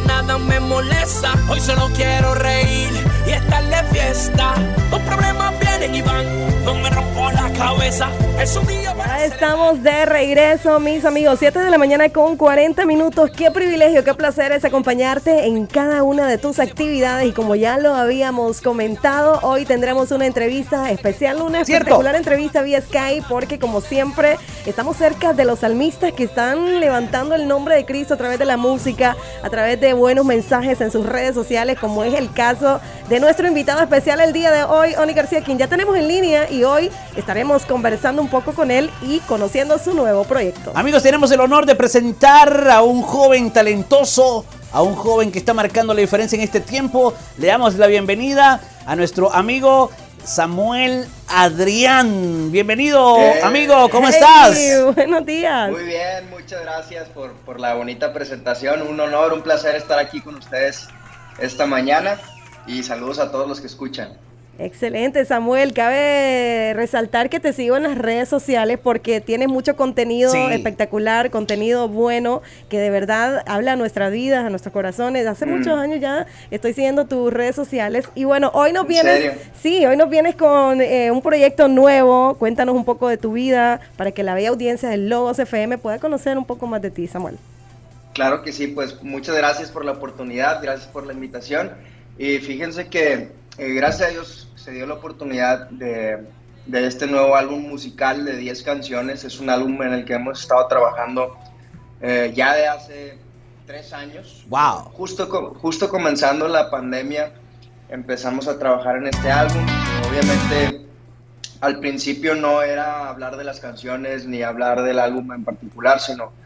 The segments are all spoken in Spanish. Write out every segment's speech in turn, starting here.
nada me molesta. Hoy solo quiero reír y estar de fiesta. Los problemas vienen y van, no me rompo la cabeza. Es un día para ya estamos de regreso, mis amigos. 7 de la mañana con 40 minutos. Qué privilegio, qué placer es acompañarte en cada una de tus actividades. Y como ya lo habíamos comentado, hoy tendremos una entrevista especial, una espectacular entrevista vía Skype, porque como siempre estamos cerca de los salmistas que están levantando el nombre de Cristo a través de la música, a través de buenos mensajes en sus redes sociales, como es el caso de nuestro invitado especial el día de hoy, Oni García, quien ya tenemos en línea, y hoy estaremos conversando un poco con él y conociendo su nuevo proyecto. Amigos, tenemos el honor de presentar a un joven talentoso, a un joven que está marcando la diferencia en este tiempo. Le damos la bienvenida a nuestro amigo Samuel Adrián. Bienvenido, amigo, ¿cómo estás? Buenos días. Muy bien, muchas gracias por la bonita presentación. Un honor, un placer estar aquí con ustedes esta mañana y saludos a todos los que escuchan. Excelente, Samuel. Cabe resaltar que te sigo en las redes sociales porque tienes mucho contenido espectacular, contenido bueno, que de verdad habla a nuestras vidas, a nuestros corazones. Hace muchos años ya estoy siguiendo tus redes sociales y bueno, hoy nos vienes, hoy nos vienes con un proyecto nuevo. Cuéntanos un poco de tu vida para que la bella audiencia del Logos FM pueda conocer un poco más de ti, Samuel. Claro que sí, pues muchas gracias por la oportunidad, gracias por la invitación. Y fíjense que gracias a Dios se dio la oportunidad de este nuevo álbum musical de 10 canciones. Es un álbum en el que hemos estado trabajando ya de hace 3 años. ¡Wow! Justo comenzando la pandemia empezamos a trabajar en este álbum. Obviamente al principio no era hablar de las canciones ni hablar del álbum en particular,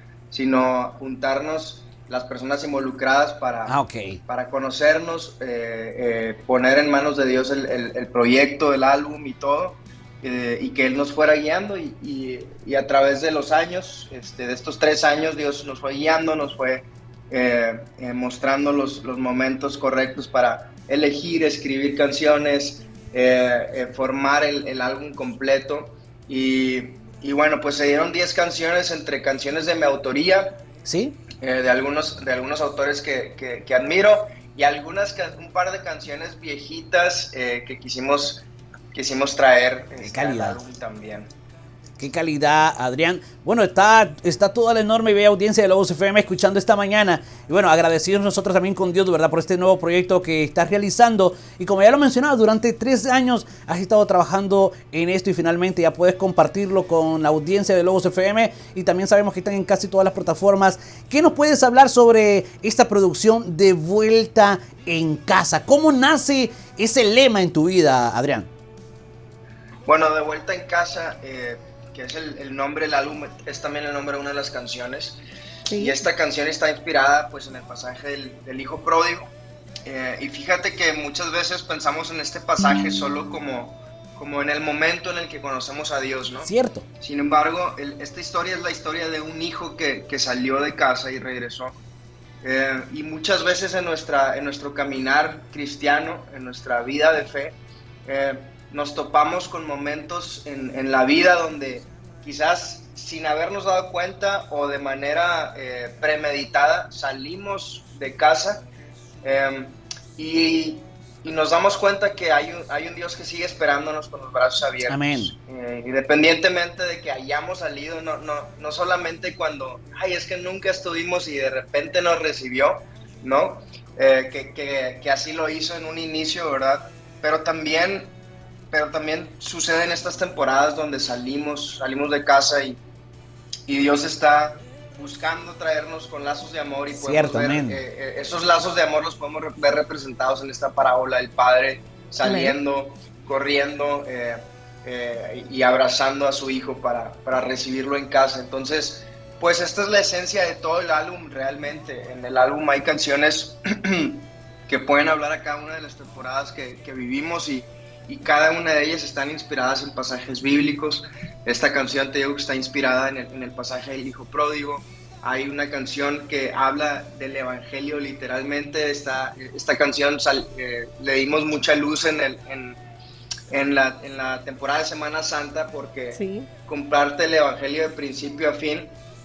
sino juntarnos las personas involucradas para conocernos, poner en manos de Dios el proyecto, el álbum y todo, y que Él nos fuera guiando y a través de los años, de estos 3 años, Dios nos fue guiando, nos fue mostrando los momentos correctos para elegir, escribir canciones, formar el álbum completo y bueno, pues se dieron 10 canciones entre canciones de mi autoría, ¿sí? De algunos autores que admiro y un par de canciones viejitas que quisimos traer al álbum también. Qué calidad, Adrián. Bueno, está toda la enorme y bella audiencia de Logos FM escuchando esta mañana. Y bueno, agradecidos nosotros también con Dios, de verdad, por este nuevo proyecto que estás realizando. Y como ya lo mencionaba, durante 3 años has estado trabajando en esto y finalmente ya puedes compartirlo con la audiencia de Logos FM. Y también sabemos que están en casi todas las plataformas. ¿Qué nos puedes hablar sobre esta producción de Vuelta en Casa? ¿Cómo nace ese lema en tu vida, Adrián? Bueno, De Vuelta en Casa, que es el nombre del álbum, es también el nombre de una de las canciones. Sí. Y esta canción está inspirada pues en el pasaje del hijo pródigo. Y fíjate que muchas veces pensamos en este pasaje solo como en el momento en el que conocemos a Dios, ¿no? Cierto. Sin embargo, esta historia es la historia de un hijo que salió de casa y regresó. Y muchas veces en nuestro caminar cristiano, en nuestra vida de fe, nos topamos con momentos en la vida donde quizás sin habernos dado cuenta o de manera premeditada salimos de casa y nos damos cuenta que hay un Dios que sigue esperándonos con los brazos abiertos. Amén. Independientemente de que hayamos salido, no solamente cuando, es que nunca estuvimos y de repente nos recibió, ¿no? Que así lo hizo en un inicio, ¿verdad? Pero también sucede en estas temporadas donde salimos de casa y Dios está buscando traernos con lazos de amor y podemos ver, esos lazos de amor los podemos ver representados en esta parábola, el padre saliendo, corriendo y abrazando a su hijo para recibirlo en casa. Entonces, pues esta es la esencia de todo el álbum realmente. En el álbum hay canciones que pueden hablar a cada una de las temporadas que vivimos y cada una de ellas están inspiradas en pasajes bíblicos. Esta canción, te digo, que está inspirada en el pasaje del hijo pródigo. Hay una canción que habla del evangelio literalmente. Esta canción le dimos mucha luz en la temporada de Semana Santa porque comparte el evangelio de principio a fin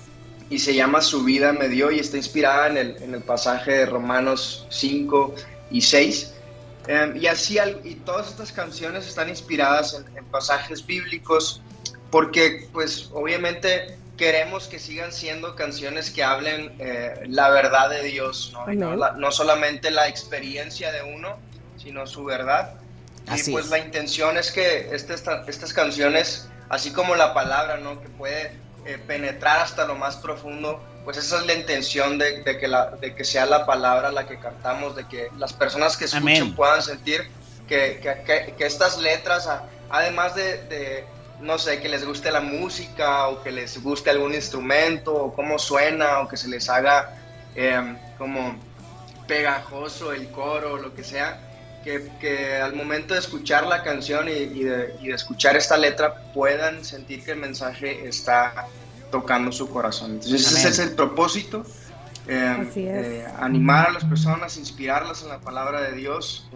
y se llama Su vida me dio, y está inspirada en el pasaje de Romanos 5 y 6. Y todas estas canciones están inspiradas en pasajes bíblicos, porque pues obviamente queremos que sigan siendo canciones que hablen la verdad de Dios, ¿no? No solamente la experiencia de uno, sino su verdad. Así y pues es. La intención es que estas canciones, así como la palabra, ¿no? Que puede penetrar hasta lo más profundo, pues esa es la intención de que sea la palabra la que cantamos, de que las personas que escuchen Amén. puedan sentir que estas letras, además de no sé, que les guste la música o que les guste algún instrumento o cómo suena o que se les haga como pegajoso el coro o lo que sea, que al momento de escuchar la canción y de escuchar esta letra puedan sentir que el mensaje está tocando su corazón. Entonces Amén. ese es el propósito, Así es. animar a las personas, inspirarlas en la palabra de Dios,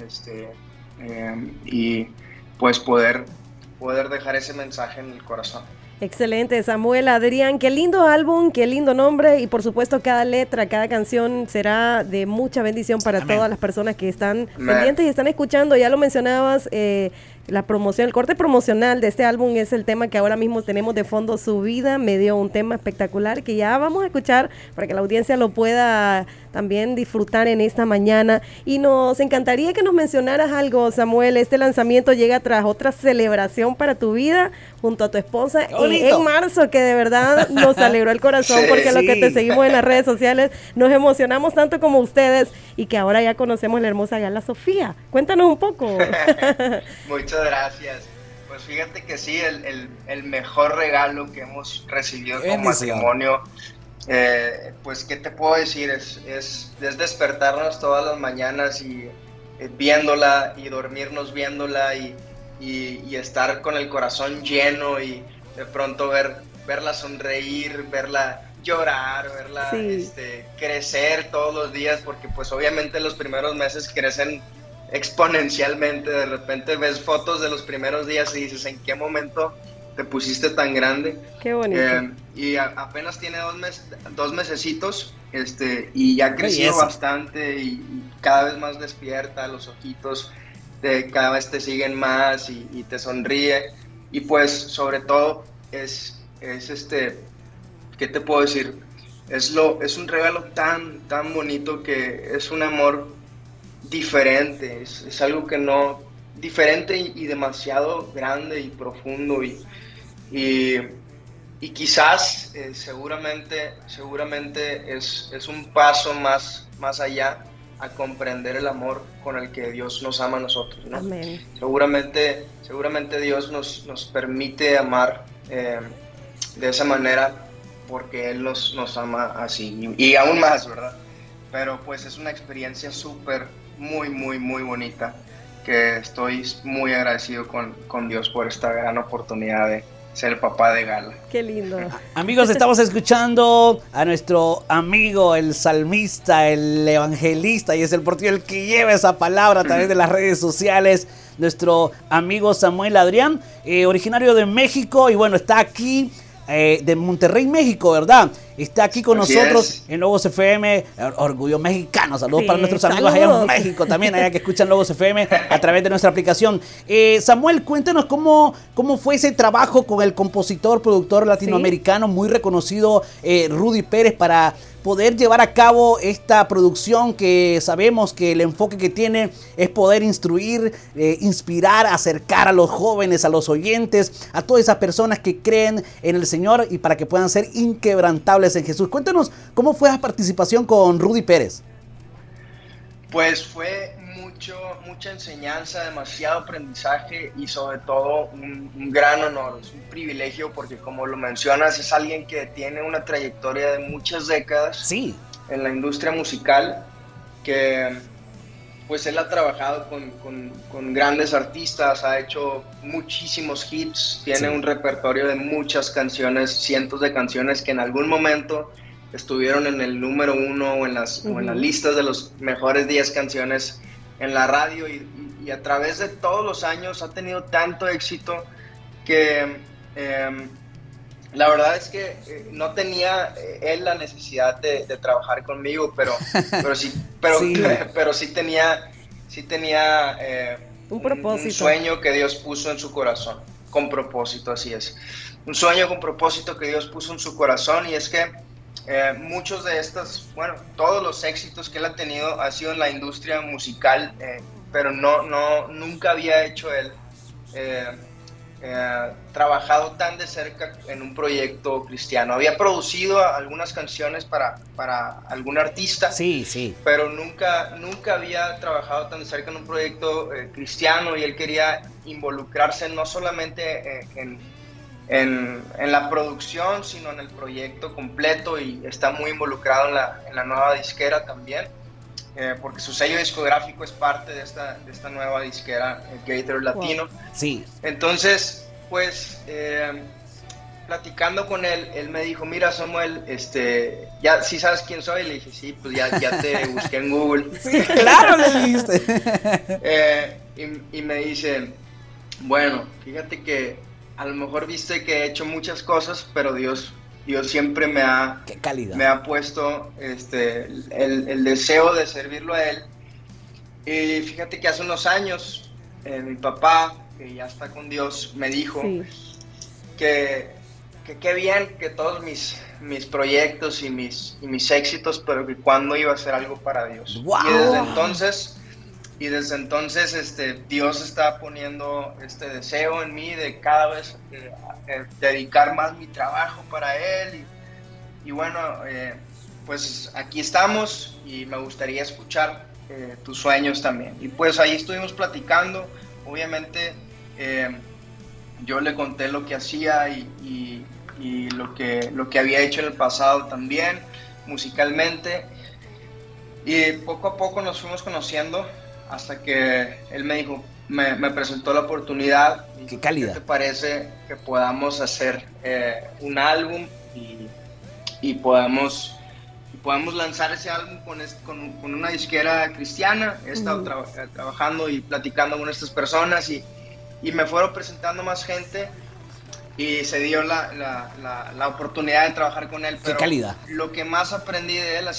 y pues poder dejar ese mensaje en el corazón. Excelente, Samuel, Adrián, qué lindo álbum, qué lindo nombre y por supuesto cada letra, cada canción será de mucha bendición para Amén. todas las personas que están Amén. pendientes y están escuchando. Ya lo mencionabas, la promoción, el corte promocional de este álbum es el tema que ahora mismo tenemos de fondo, Su vida me dio, un tema espectacular que ya vamos a escuchar para que la audiencia lo pueda también disfrutar en esta mañana. Y nos encantaría que nos mencionaras algo, Samuel. Este lanzamiento llega tras otra celebración para tu vida junto a tu esposa ¡Qué bonito! en marzo, que de verdad nos alegró el corazón Sí. porque los que te Sí. seguimos en las redes sociales nos emocionamos tanto como ustedes y que ahora ya conocemos la hermosa Gala Sofía. Cuéntanos un poco. Muchas gracias. Pues fíjate que sí, el mejor regalo que hemos recibido como Bendición. matrimonio, pues qué te puedo decir, es despertarnos todas las mañanas y viéndola y dormirnos viéndola y estar con el corazón lleno y de pronto verla sonreír, verla llorar, verla Sí. crecer todos los días, porque pues obviamente los primeros meses crecen exponencialmente. De repente ves fotos de los primeros días y dices, ¿en qué momento te pusiste tan grande? Qué bonito. Y apenas tiene 2 mesecitos, y ya ha crecido Belleza. bastante y cada vez más despierta, los ojitos cada vez te siguen más y te sonríe. Y pues sobre todo es ¿qué te puedo decir? Es un regalo tan bonito, que es un amor diferente, es algo que no, diferente y demasiado grande y profundo y quizás seguramente es un paso más allá a comprender el amor con el que Dios nos ama a nosotros, ¿no? Amén. Seguramente Dios nos permite amar de esa manera porque Él nos ama así y aún más, ¿verdad? Pero pues es una experiencia súper, muy bonita, que estoy muy agradecido con Dios por esta gran oportunidad de ser el papá de Gala. Qué lindo. Amigos, estamos escuchando a nuestro amigo, el salmista, el evangelista, y es el portillo el que lleva esa palabra a través de las redes sociales. Nuestro amigo Samuel Adrián, originario de México, y bueno, está aquí de Monterrey, México, ¿verdad? Está aquí con Así nosotros es. en Logos FM, orgullo mexicano. Saludos Sí, para nuestros amigos allá en saludos. México también, allá que escuchan Logos FM a través de nuestra aplicación. Samuel, cuéntanos cómo fue ese trabajo con el compositor, productor latinoamericano muy reconocido, Rudy Pérez, para poder llevar a cabo esta producción, que sabemos que el enfoque que tiene es poder instruir, inspirar, acercar a los jóvenes, a los oyentes, a todas esas personas que creen en el Señor y para que puedan ser inquebrantables en Jesús. Cuéntanos cómo fue esa participación con Rudy Pérez. Pues fue mucha enseñanza, demasiado aprendizaje y sobre todo un gran honor, es un privilegio porque, como lo mencionas, es alguien que tiene una trayectoria de muchas décadas Sí. en la industria musical, que pues él ha trabajado con grandes artistas, ha hecho muchísimos hits, tiene un repertorio de muchas canciones, cientos de canciones que en algún momento estuvieron en el número 1 o en las listas de los mejores 10 canciones en la radio y a través de todos los años ha tenido tanto éxito que La verdad es que no tenía él la necesidad de trabajar conmigo, pero sí, Sí. pero sí tenía Un propósito. un sueño que Dios puso en su corazón, con propósito, así es. Un sueño con propósito que Dios puso en su corazón, y es que muchos de estos, bueno, todos los éxitos que él ha tenido ha sido en la industria musical, pero nunca había hecho él trabajado tan de cerca en un proyecto cristiano. Había producido algunas canciones para algún artista, Sí, sí. pero nunca había trabajado tan de cerca en un proyecto cristiano, y él quería involucrarse no solamente en la producción, sino en el proyecto completo, y está muy involucrado en la nueva disquera también, porque su sello discográfico es parte de esta nueva disquera, Gator Latino. Sí. Entonces, pues, platicando con él, él me dijo, mira, Samuel, ya sí sabes quién soy. Le dije, sí, pues ya te busqué en Google. Sí, claro, le dijiste. Y me dice, bueno, fíjate que a lo mejor viste que he hecho muchas cosas, pero Dios siempre me ha Qué calidad. me ha puesto el deseo de servirlo a él. Y fíjate que hace unos años mi papá, que ya está con Dios, me dijo Sí. que qué bien que todos mis proyectos y mis éxitos, pero que cuando iba a hacer algo para Dios. ¡Wow! Y desde entonces Dios está poniendo este deseo en mí de cada vez dedicar más mi trabajo para Él. Y bueno, pues aquí estamos, y me gustaría escuchar tus sueños también. Y pues ahí estuvimos platicando. Obviamente yo le conté lo que hacía y lo que había hecho en el pasado también, musicalmente. Y poco a poco nos fuimos conociendo, hasta que él me dijo, me presentó la oportunidad. Qué calidad. ¿Qué te parece que podamos hacer un álbum y podamos lanzar ese álbum con una disquera cristiana? He estado trabajando y platicando con estas personas, y me fueron presentando más gente, y se dio la oportunidad de trabajar con él. Pero qué calidad. Lo que más aprendí de él,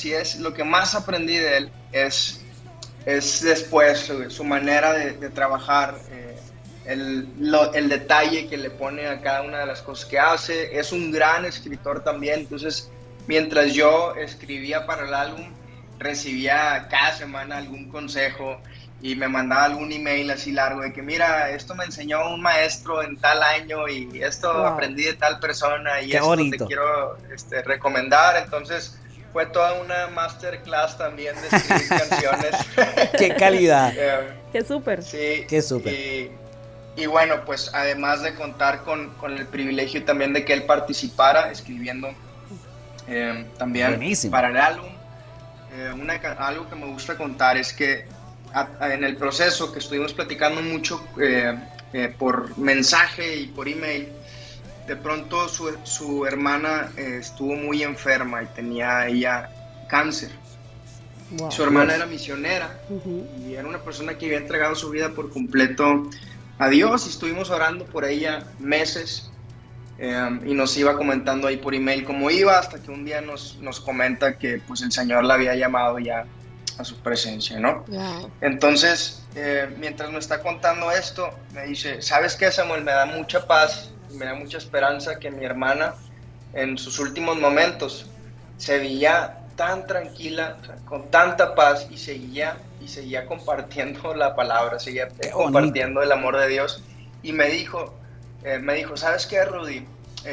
es después su manera de trabajar, el detalle que le pone a cada una de las cosas que hace. Es un gran escritor también, entonces mientras yo escribía para el álbum, recibía cada semana algún consejo, y me mandaba algún email así largo de que mira, esto me enseñó un maestro en tal año, y esto Wow. aprendí de tal persona, y Qué esto bonito. te quiero recomendar. Entonces fue toda una masterclass también de escribir canciones. Qué calidad. Qué súper. Sí. Qué súper. Y bueno, pues además de contar con el privilegio también de que él participara escribiendo también Buenísimo. para el álbum, algo que me gusta contar es que en el proceso que estuvimos platicando mucho por mensaje y por email, de pronto su hermana estuvo muy enferma y tenía ella cáncer. Wow. Su hermana era misionera Ujú. y era una persona que había entregado su vida por completo a Dios, y estuvimos orando por ella meses, y nos iba comentando ahí por email cómo iba, hasta que un día nos comenta que pues el Señor la había llamado ya a su presencia, ¿no? Wow. Entonces, mientras me está contando esto, me dice, ¿sabes qué, Samuel? Me da mucha paz, me da mucha esperanza que mi hermana en sus últimos momentos se veía tan tranquila, o sea, con tanta paz, y seguía compartiendo la palabra, seguía compartiendo el amor de Dios. Y me dijo, ¿sabes qué, Rudy?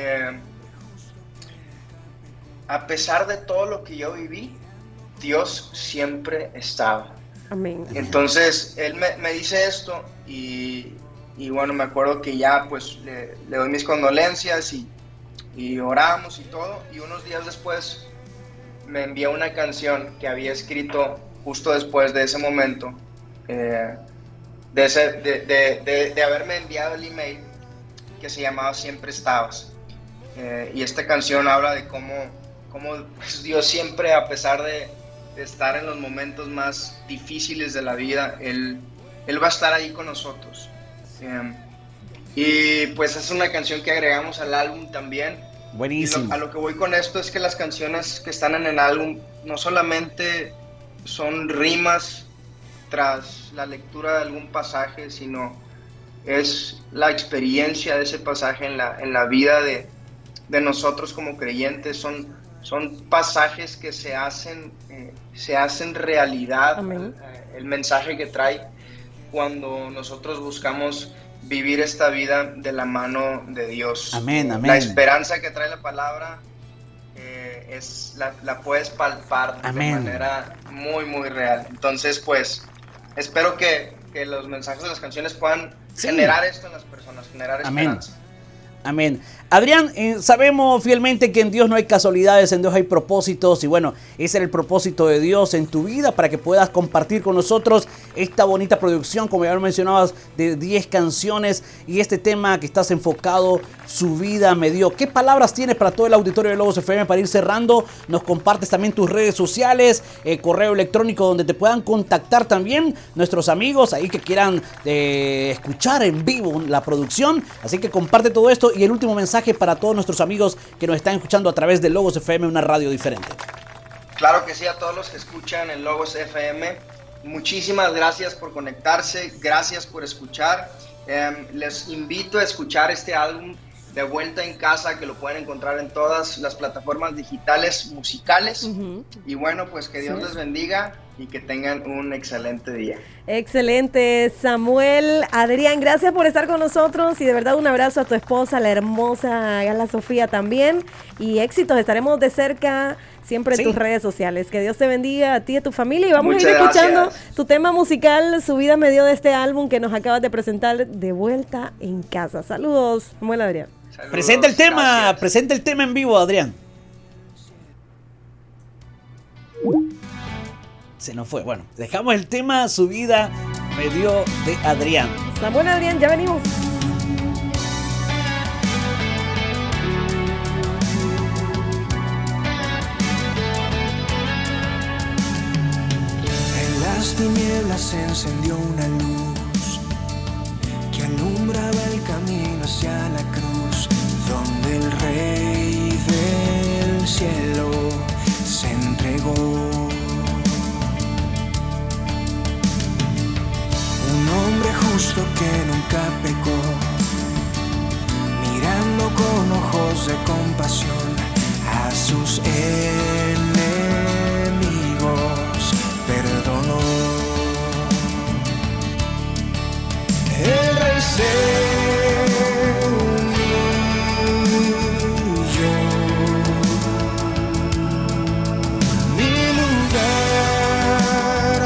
A pesar de todo lo que yo viví, Dios siempre estaba. Amén. Entonces él me dice esto, y bueno, me acuerdo que ya pues le doy mis condolencias, y oramos y todo, y unos días después me envió una canción que había escrito justo después de ese momento, de haberme enviado el email, que se llamaba Siempre Estabas. Y esta canción habla de cómo pues, Dios siempre, a pesar de estar en los momentos más difíciles de la vida, Él va a estar ahí con nosotros. Y pues es una canción que agregamos al álbum también. Buenísimo. A lo que voy con esto es que las canciones que están en el álbum no solamente son rimas tras la lectura de algún pasaje, sino es la experiencia de ese pasaje en la vida de nosotros como creyentes. Son pasajes que se hacen realidad. El mensaje que trae cuando nosotros buscamos vivir esta vida de la mano de Dios. Amén, amén. La esperanza que trae la palabra la puedes palpar amén. De manera muy, muy real. Entonces, pues, espero que los mensajes de las canciones puedan generar esto en las personas, generar esperanza. Amén. Adrián, sabemos fielmente que en Dios no hay casualidades, en Dios hay propósitos, y bueno, ese era el propósito de Dios en tu vida, para que puedas compartir con nosotros esta bonita producción, como ya lo mencionabas, de 10 canciones, y este tema que estás enfocado, Su vida me dio. ¿Qué palabras tienes para todo el auditorio de Logos FM para ir cerrando? Nos compartes también tus redes sociales, correo electrónico donde te puedan contactar también nuestros amigos ahí que quieran escuchar en vivo la producción, así que comparte todo esto. Y el último mensaje para todos nuestros amigos que nos están escuchando a través de Logos FM, una radio diferente. Claro que sí, a todos los que escuchan en Logos FM, muchísimas gracias por conectarse, gracias por escuchar. Les invito a escuchar este álbum De Vuelta en Casa, que lo pueden encontrar en todas las plataformas digitales musicales. Y bueno, pues que Dios les bendiga y que tengan un excelente día. Excelente, Samuel. Adrián, gracias por estar con nosotros, y de verdad un abrazo a tu esposa, la hermosa Gala Sofía también, y éxitos. Estaremos de cerca siempre en tus redes sociales. Que Dios te bendiga a ti y a tu familia, y vamos a ir escuchando tu tema musical, Su vida me dio, de este álbum que nos acabas de presentar, De Vuelta en Casa. Saludos, Samuel. Adrián. Saludos, presenta el tema en vivo, Adrián. Se nos fue. Bueno, dejamos el tema Su vida me dio de Adrián. Samuel, Adrián, ya venimos. En las tinieblas se encendió una luz que alumbraba el camino hacia la cruz, donde el Rey del cielo se entregó. Un hombre justo que nunca pecó, mirando con ojos de compasión a sus enemigos, perdonó. El Rey se humilló, mi lugar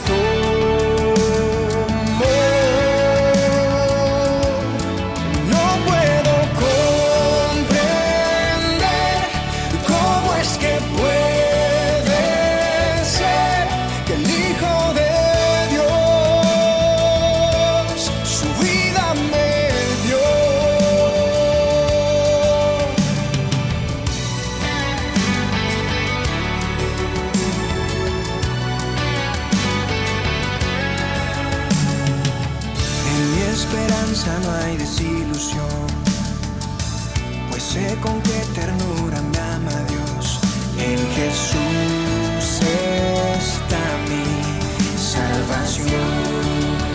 no hay desilusión, pues sé con qué ternura me ama Dios. En Jesús está mi salvación.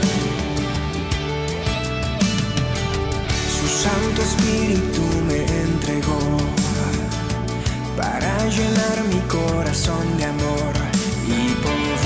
Su Santo Espíritu me entregó para llenar mi corazón de amor y poder